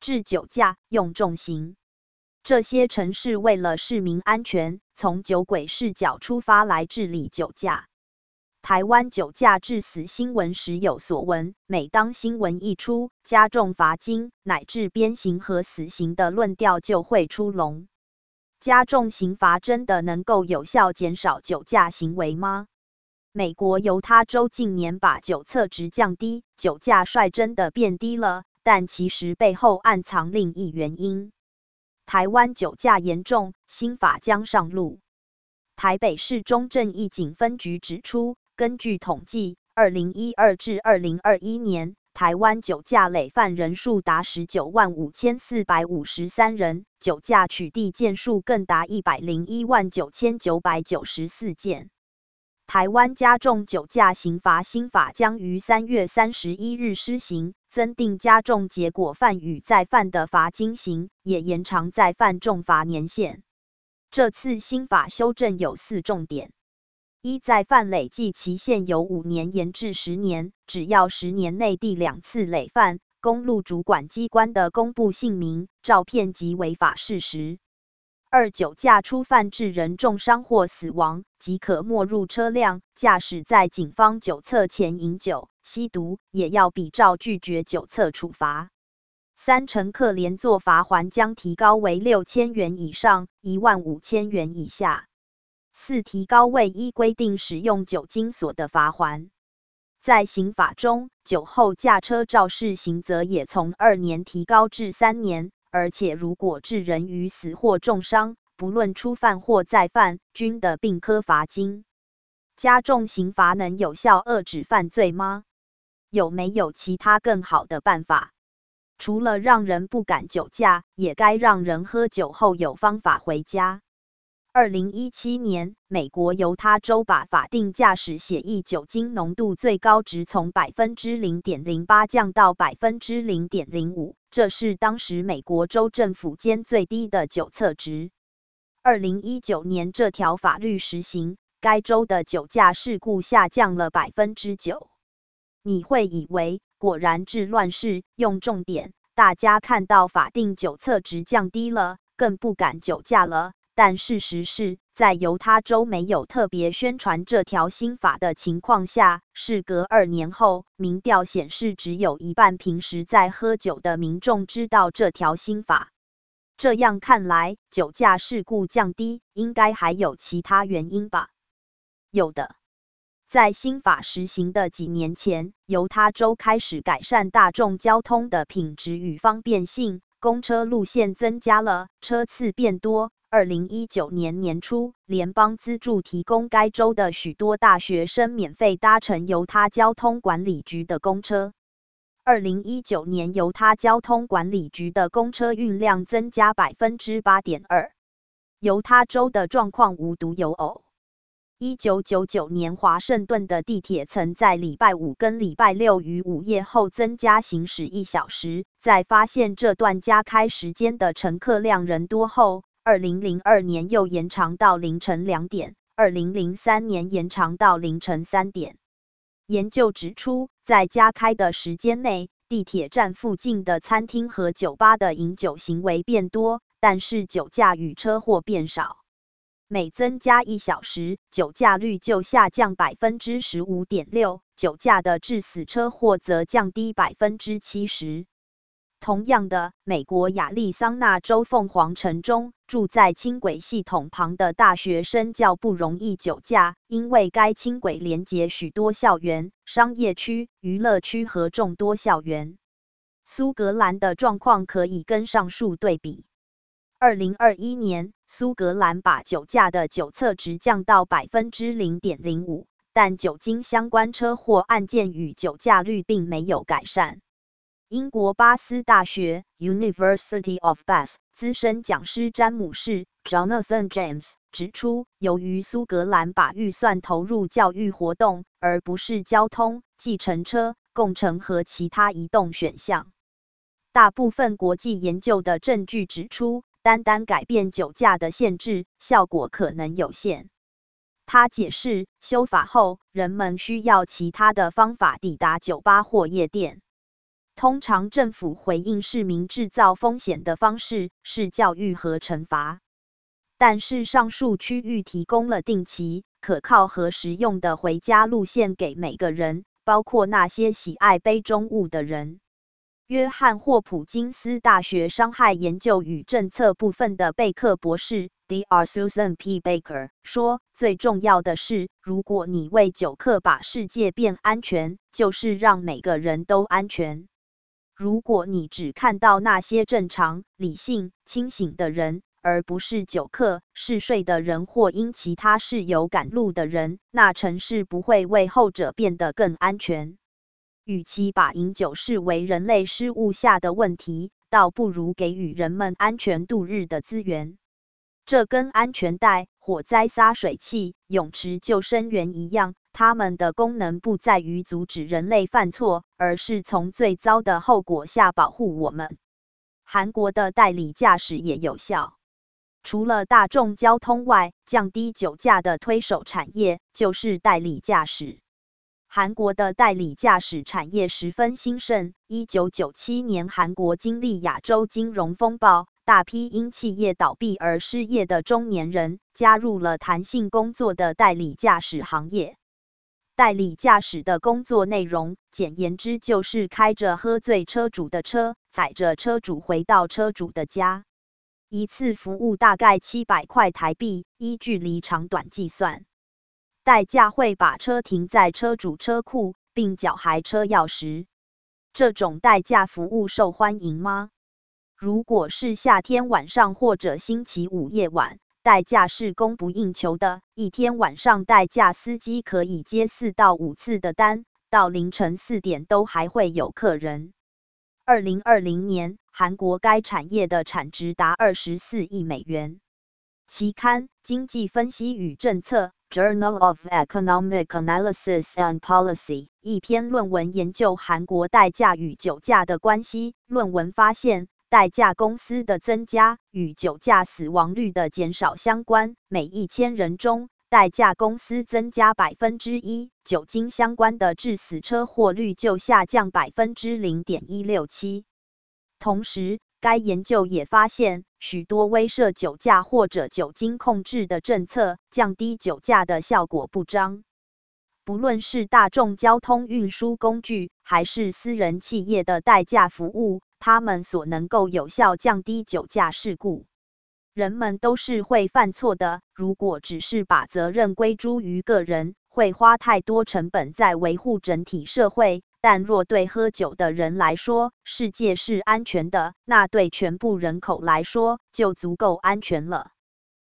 治酒驾，用重刑。这些城市为了市民安全，从酒鬼视角出发来治理酒驾。台湾酒驾致死新闻时有所闻，每当新闻一出，加重罚金乃至鞭刑和死刑的论调就会出笼。加重刑罚真的能够有效减少酒驾行为吗？美国犹他州近年把酒测值降低，酒驾率真的变低了，但其实背后暗藏另一原因。台湾酒驾严重，新法将上路。台北市中正一警分局指出，根据统计，2012至2021年，台湾酒驾累犯人数达195453人，酒驾取缔件数更达1019994件。台湾加重酒驾刑罚新法将于3月31日施行，增订加重结果犯与再犯的罚金刑，也延长再犯重罚年限。这次新法修正有4重点：一、再犯累计期限由5年延至10年，只要10年内第2次累犯，公路主管机关的公布姓名、照片及违法事实。二、酒驾初犯致人重伤或死亡，即可没入车辆，驾驶在警方酒测前饮酒、吸毒，也要比照拒绝酒测处罚。三、乘客连坐罚锾将提高为6000元以上，15000元以下。四、提高未依规定使用酒精锁的罚锾。在刑法中，酒后驾车肇事刑责也从2年提高至3年，而且如果致人于死或重伤，不论初犯或再犯，均得并科罚金。加重刑罚能有效遏止犯罪吗？有没有其他更好的办法？除了让人不敢酒驾，也该让人喝酒后有方法回家。2017年，美国犹他州把法定驾驶血液酒精浓度最高值从 0.08% 降到 0.05%， 这是当时美国州政府间最低的酒测值。2019年这条法律实行，该州的酒驾事故下降了 9%。你会以为果然治乱世用重点，大家看到法定酒测值降低了，更不敢酒驾了。但事实是，在犹他州没有特别宣传这条新法的情况下，事隔2年后，民调显示只有一半平时在喝酒的民众知道这条新法。这样看来，酒驾事故降低，应该还有其他原因吧？有的。在新法实行的几年前，犹他州开始改善大众交通的品质与方便性，公车路线增加了，车次变多。2019年年初，联邦资助提供该州的许多大学生免费搭乘犹他交通管理局的公车。2019年犹他交通管理局的公车运量增加 8.2%。犹他州的状况无独有偶。1999年，华盛顿的地铁曾在礼拜五跟礼拜六于午夜后增加行驶1小时，在发现这段加开时间的乘客量人多后，2002年又延长到凌晨2点，2003年延长到凌晨3点。研究指出，在加开的时间内，地铁站附近的餐厅和酒吧的饮酒行为变多，但是酒驾与车祸变少。每增加1小时，酒驾率就下降 15.6%， 酒驾的致死车祸则降低 70%。同样的，美国亚利桑那州凤凰城中，住在轻轨系统旁的大学生较不容易酒驾，因为该轻轨连接许多校园、商业区、娱乐区和众多校园。苏格兰的状况可以跟上述对比。2021年，苏格兰把酒驾的酒测值降到 0.05%， 但酒精相关车祸案件与酒驾率并没有改善。英国巴斯大学 University of Bath 资深讲师詹姆士 Jonathan James 指出，由于苏格兰把预算投入教育活动，而不是交通、计程车、共乘和其他移动选项。大部分国际研究的证据指出，单单改变酒驾的限制，效果可能有限。他解释，修法后，人们需要其他的方法抵达酒吧或夜店。 通常政府回应市民制造风险的方式是教育和惩罚，但是上述区域提供了定期、可靠和实用的回家路线给每个人，包括那些喜爱杯中物的人。约翰霍普金斯大学伤害研究与政策部分的贝克博士 Dr. Susan P. Baker 说，最重要的是，如果你为酒客把世界变安全，就是让每个人都安全。如果你只看到那些正常、理性、清醒的人，而不是酒客、嗜睡的人或因其他事有赶路的人，那城市不会为后者变得更安全。与其把饮酒视为人类失误下的问题，倒不如给予人们安全度日的资源。这跟安全带、火灾洒水器、泳池救生员一样，它们的功能不在于阻止人类犯错，而是从最糟的后果下保护我们。韩国的代理驾驶也有效。除了大众交通外，降低酒驾的推手产业就是代理驾驶。韩国的代理驾驶产业十分兴盛。1997年，韩国经历亚洲金融风暴，大批因企业倒闭而失业的中年人加入了弹性工作的代理驾驶行业。代理驾驶的工作内容，简言之就是开着喝醉车主的车，载着车主回到车主的家。一次服务大概700块台币，依距离长短计算。代驾会把车停在车主车库，并缴还车钥匙。这种代驾服务受欢迎吗？如果是夏天晚上或者星期五夜晚，代驾是供不应求的。一天晚上，代驾司机可以接4到5次的单，到凌晨4点都还会有客人。2020年，韩国该产业的产值达24亿美元。期刊《经济分析与政策》Journal of Economic Analysis and Policy 一篇论文研究韩国代驾与酒驾的关系。论文发现，代驾公司的增加与酒驾死亡率的减少相关，每1000人中，代驾公司增加1%，酒精相关的致死车祸率就下降0.167%。同时，该研究也发现，许多威慑酒驾或者酒精控制的政策降低酒驾的效果不彰。不论是大众交通运输工具，还是私人企业的代驾服务，它们所能够有效降低酒驾事故。人们都是会犯错的，如果只是把责任归诸于个人，会花太多成本在维护整体社会。但若对喝酒的人来说，世界是安全的，那对全部人口来说就足够安全了。